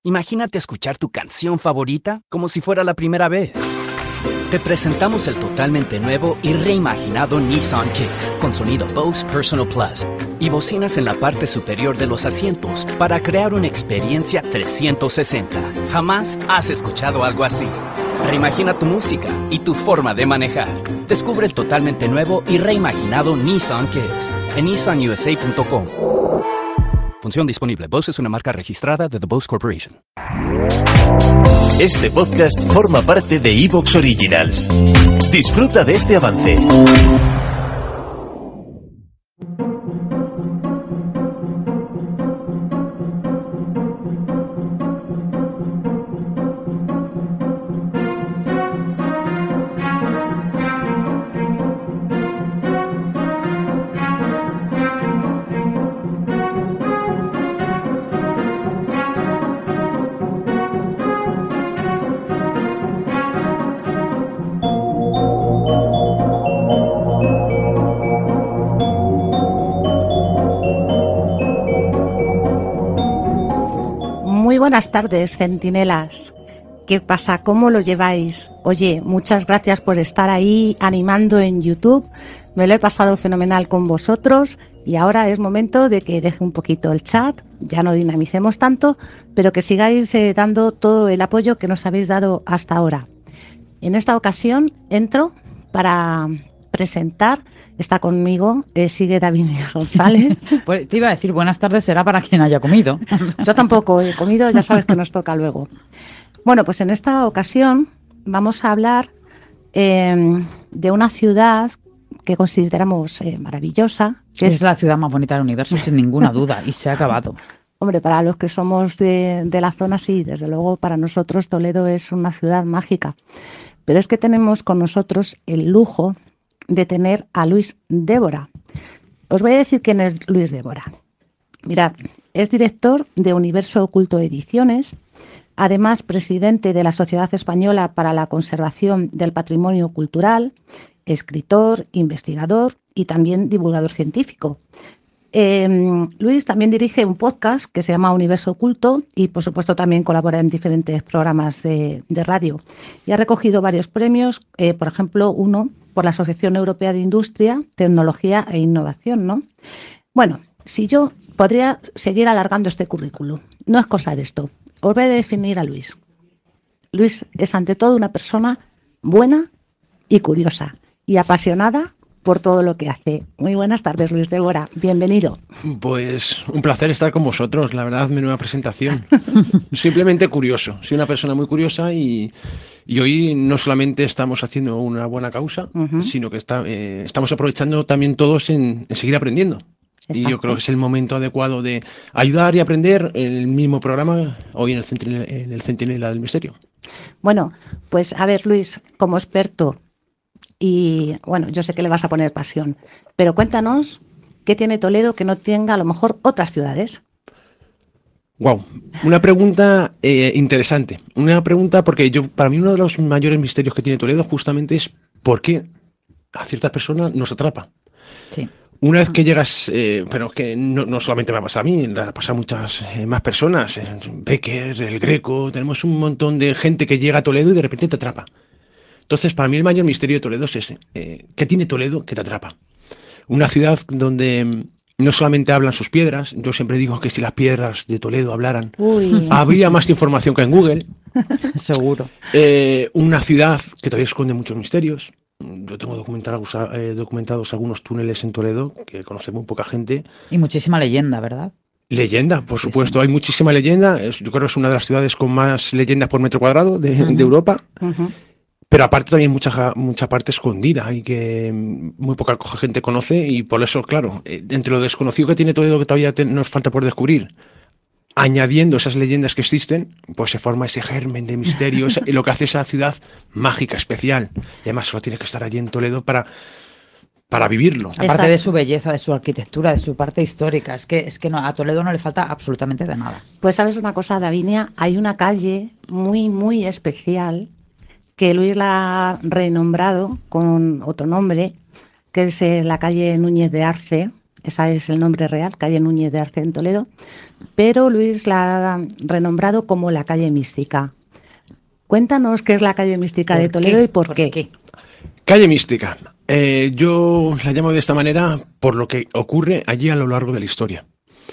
Imagínate escuchar tu canción favorita como si fuera la primera vez. Te presentamos el totalmente nuevo y reimaginado Nissan Kicks con sonido Bose Personal Plus y bocinas en la parte superior de los asientos para crear una experiencia 360. Jamás has escuchado algo así. Reimagina tu música y tu forma de manejar. Descubre el totalmente nuevo y reimaginado Nissan Kicks en nissanusa.com. Función disponible. Bose es una marca registrada de The Bose Corporation. Este podcast forma parte de Evox Originals. Disfruta de este avance. Muy buenas tardes, centinelas. ¿Qué pasa? ¿Cómo lo lleváis? Oye, muchas gracias por estar ahí animando en YouTube. Me lo he pasado fenomenal con vosotros y ahora es momento de que deje un poquito el chat, ya no dinamicemos tanto, pero que sigáis dando todo el apoyo que nos habéis dado hasta ahora. En esta ocasión entro para presentar. Está conmigo, sigue Davinia González. Pues te iba a decir buenas tardes, será para quien haya comido. Yo tampoco he comido, ya sabes que nos toca luego. Bueno, pues en esta ocasión vamos a hablar de una ciudad que consideramos maravillosa. Que es la ciudad más bonita del universo, sin ninguna duda, y se ha acabado. Hombre, para los que somos de la zona, sí, desde luego para nosotros Toledo es una ciudad mágica. Pero es que tenemos con nosotros el lujo de tener a Luis Débora. Os voy a decir quién es Luis Débora. Mirad, es director de Universo Oculto Ediciones, además presidente de la Sociedad Española para la Conservación del Patrimonio Cultural, escritor, investigador y también divulgador científico. Luis también dirige un podcast que se llama Universo Oculto y por supuesto también colabora en diferentes programas de radio y ha recogido varios premios, por ejemplo uno por la Asociación Europea de Industria, Tecnología e Innovación, ¿no? Bueno, si yo podría seguir alargando este currículum, no es cosa de esto. Os voy a definir a Luis. Luis es ante todo una persona buena y curiosa y apasionada por todo lo que hace. Muy buenas tardes, Luis Débora. Bienvenido. Pues un placer estar con vosotros, la verdad, menuda presentación. Simplemente curioso. Soy una persona muy curiosa y hoy no solamente estamos haciendo una buena causa, sino que estamos aprovechando también todos en seguir aprendiendo. Exacto. Y yo creo que es el momento adecuado de ayudar y aprender en el mismo programa hoy en el Centinela del Misterio. Bueno, pues a ver, Luis, como experto, y bueno, yo sé que le vas a poner pasión, pero cuéntanos qué tiene Toledo que no tenga a lo mejor otras ciudades. Wow, una pregunta interesante. Una pregunta porque para mí uno de los mayores misterios que tiene Toledo justamente es por qué a ciertas personas nos atrapa. Sí. Una vez que llegas, pero que no solamente me ha pasado a mí, le ha pasado a muchas más personas, Becker, el Greco, tenemos un montón de gente que llega a Toledo y de repente te atrapa. Entonces, para mí el mayor misterio de Toledo es ese. ¿Qué tiene Toledo que te atrapa? Una ciudad donde no solamente hablan sus piedras. Yo siempre digo que si las piedras de Toledo hablaran, habría más información que en Google. Seguro. Una ciudad que todavía esconde muchos misterios. Yo tengo documentados algunos túneles en Toledo que conoce muy poca gente. Y muchísima leyenda, ¿verdad? Leyenda, por supuesto. Sí. Hay muchísima leyenda. Yo creo que es una de las ciudades con más leyendas por metro cuadrado de Europa. Pero aparte también mucha parte escondida y que muy poca gente conoce y por eso, claro, entre lo desconocido que tiene Toledo que todavía nos falta por descubrir, añadiendo esas leyendas que existen, pues se forma ese germen de misterio, lo que hace esa ciudad mágica, especial. Y además solo tiene que estar allí en Toledo para vivirlo. Aparte de su belleza, de su arquitectura, de su parte histórica, es que no, a Toledo no le falta absolutamente de nada. Pues sabes una cosa, Davinia, hay una calle muy, muy especial que Luis la ha renombrado con otro nombre, que es la calle Núñez de Arce, ese es el nombre real, calle Núñez de Arce en Toledo, pero Luis la ha renombrado como la calle mística. Cuéntanos qué es la calle mística de Toledo y por qué. Calle mística. Yo la llamo de esta manera por lo que ocurre allí a lo largo de la historia.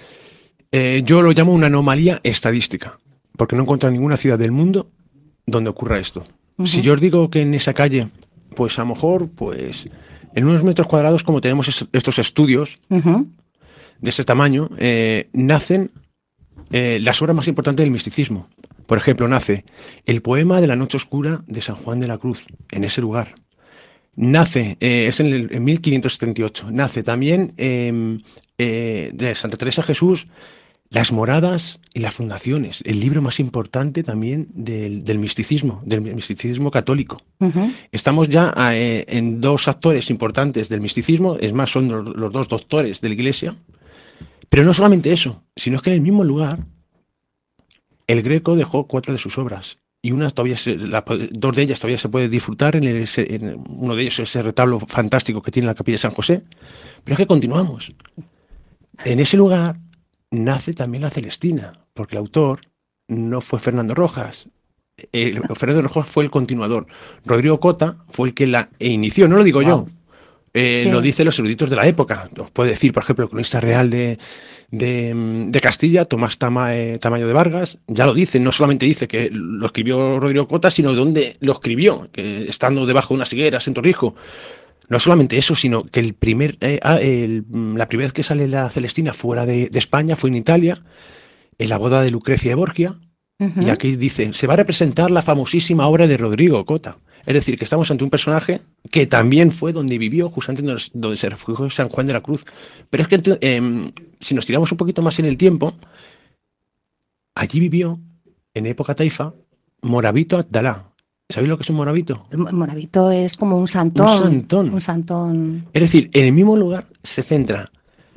Yo lo llamo una anomalía estadística, porque no encuentro ninguna ciudad del mundo donde ocurra esto. Si yo os digo que en esa calle, pues a lo mejor, pues en unos metros cuadrados, como tenemos estos estudios de ese tamaño, nacen las obras más importantes del misticismo. Por ejemplo, nace el poema de la Noche Oscura de San Juan de la Cruz, en ese lugar. Nace, es en 1578, nace también de Santa Teresa de Jesús, Las Moradas y las Fundaciones, el libro más importante también del misticismo católico. Estamos ya en dos actores importantes del misticismo, es más, son los dos doctores de la Iglesia, pero no solamente eso, sino que en el mismo lugar el Greco dejó 4 de sus obras. Y una todavía 2 de ellas todavía se puede disfrutar en uno de ellos, ese retablo fantástico que tiene la capilla de San José. Pero es que continuamos. En ese lugar nace también la Celestina, porque el autor no fue Fernando Rojas. Fernando Rojas fue el continuador. Rodrigo Cota fue el que la inició, no lo digo yo. Sí. Lo dicen los eruditos de la época. Os puede decir, por ejemplo, el cronista real de Castilla, Tomás Tamayo de Vargas, ya lo dice, no solamente dice que lo escribió Rodrigo Cota, sino dónde lo escribió, que estando debajo de unas higueras en Torrijos. No solamente eso, sino que la primera vez que sale la Celestina fuera de España fue en Italia, en la boda de Lucrecia de Borgia, y aquí dice, se va a representar la famosísima obra de Rodrigo Cota. Es decir, que estamos ante un personaje que también fue donde vivió, justamente donde se refugió San Juan de la Cruz. Pero es que si nos tiramos un poquito más en el tiempo, allí vivió, en época taifa, Moravito Abdalá. ¿Sabéis lo que es un moravito? El moravito es como un santón. Un santón. Es decir, en el mismo lugar se centra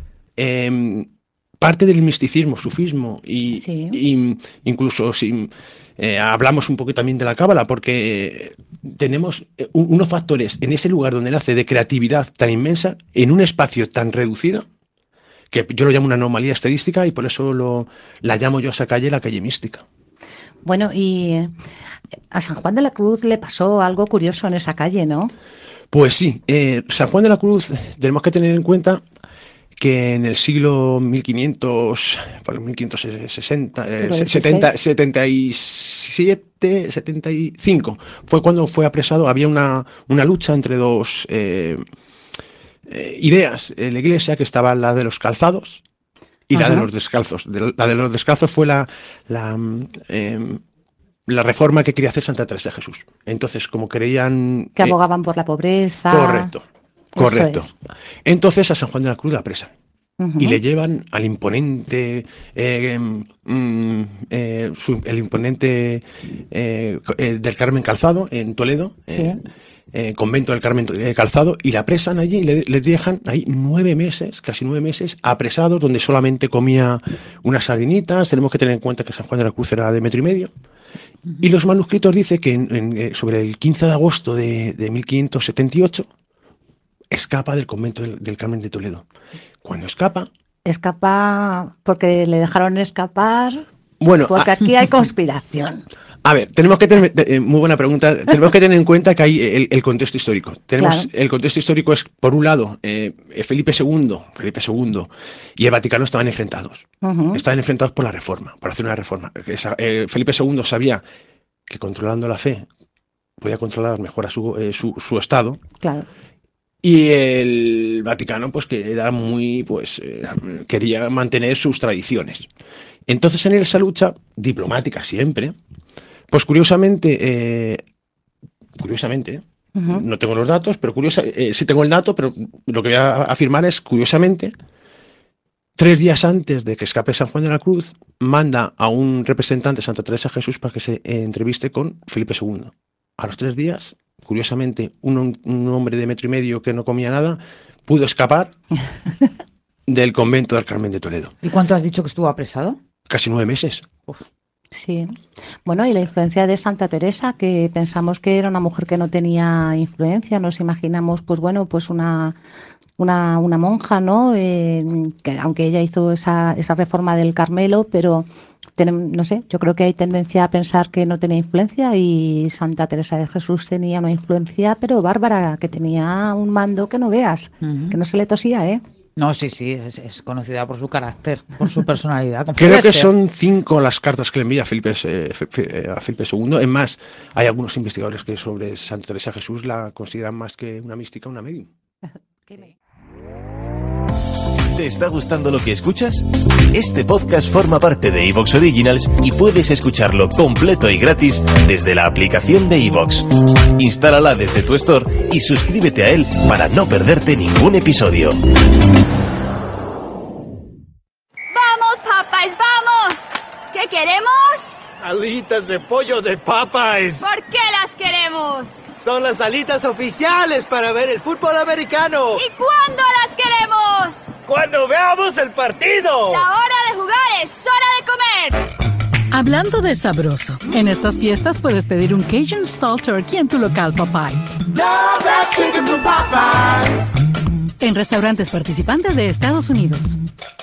parte del misticismo, sufismo y incluso si hablamos un poco también de la cábala, porque tenemos unos factores en ese lugar donde nace de creatividad tan inmensa en un espacio tan reducido que yo lo llamo una anomalía estadística y por eso la llamo yo a esa calle la calle mística. Bueno, y a San Juan de la Cruz le pasó algo curioso en esa calle, ¿no? Pues sí, San Juan de la Cruz tenemos que tener en cuenta que en el siglo 75, fue cuando fue apresado, había una lucha entre dos ideas en la Iglesia, que estaba la de los calzados y la de los descalzos. La de los descalzos fue la reforma que quería hacer Santa Teresa de Jesús. Entonces, como creían... Que abogaban por la pobreza... Correcto. Entonces a San Juan de la Cruz la apresan y le llevan al imponente, el imponente del Carmen Calzado en Toledo, convento del Carmen Calzado, y la apresan allí y le dejan ahí 9 meses, casi 9 meses, apresados, donde solamente comía unas sardinitas. Tenemos que tener en cuenta que San Juan de la Cruz era de 1,5 metros. Y los manuscritos dicen que sobre el 15 de agosto de 1578 escapa del convento del Carmen de Toledo. Cuando escapa porque le dejaron escapar. Bueno, porque aquí hay conspiración. A ver, tenemos que tener, muy buena pregunta, tenemos que tener en cuenta que hay el contexto histórico. El contexto histórico es, por un lado, Felipe II y el Vaticano estaban enfrentados. Estaban enfrentados por la reforma, por hacer una reforma. Felipe II sabía que controlando la fe podía controlar mejor a su Estado. Claro. Y el Vaticano, pues que era quería mantener sus tradiciones. Entonces, en esa lucha diplomática siempre, pues curiosamente, no tengo los datos, pero sí tengo el dato, pero lo que voy a afirmar es, curiosamente, 3 días antes de que escape San Juan de la Cruz, manda a un representante de Santa Teresa de Jesús para que se entreviste con Felipe II. A los 3 días, curiosamente, un hombre de 1,5 metros que no comía nada, pudo escapar del convento del Carmen de Toledo. ¿Y cuánto has dicho que estuvo apresado? Casi 9 meses. Uf. Sí. Bueno, y la influencia de Santa Teresa, que pensamos que era una mujer que no tenía influencia, nos imaginamos, pues bueno, pues una una monja, ¿no? Que aunque ella hizo esa reforma del Carmelo, pero no sé, yo creo que hay tendencia a pensar que no tenía influencia, y Santa Teresa de Jesús tenía una influencia, pero bárbara, que tenía un mando que no veas, que no se le tosía, ¿eh? No, sí, es conocida por su carácter, por su personalidad. Creo que son 5 las cartas que le envía a Felipe II. Es más, hay algunos investigadores que sobre Santa Teresa de Jesús la consideran más que una mística, una medium. ¿Te está gustando lo que escuchas? Este podcast forma parte de Evox Originals y puedes escucharlo completo y gratis desde la aplicación de Evox. Instálala desde tu store y suscríbete a él para no perderte ningún episodio. ¡Vamos, Popeyes, vamos! ¿Qué queremos? Alitas de pollo de Popeyes. ¿Por qué las queremos? Son las alitas oficiales para ver el fútbol americano. ¿Y cuándo las queremos? ¡Cuando veamos el partido! La hora de jugar es hora de comer. Hablando de sabroso, en estas fiestas puedes pedir un Cajun Stall Turkey en tu local Popeyes. Love that chicken from Popeyes. En restaurantes participantes de Estados Unidos.